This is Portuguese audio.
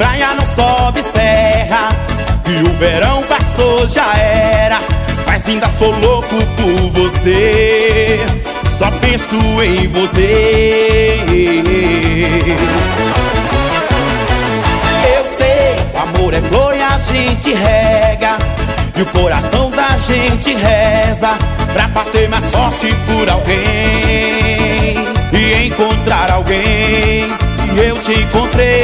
praia não sobe serra, e o verão passou, já era. Mas ainda sou louco por você, só penso em você. Eu sei, o amor é flor e a gente rega, e o coração da gente reza pra bater mais forte por alguém e encontrar alguém. E eu te encontrei.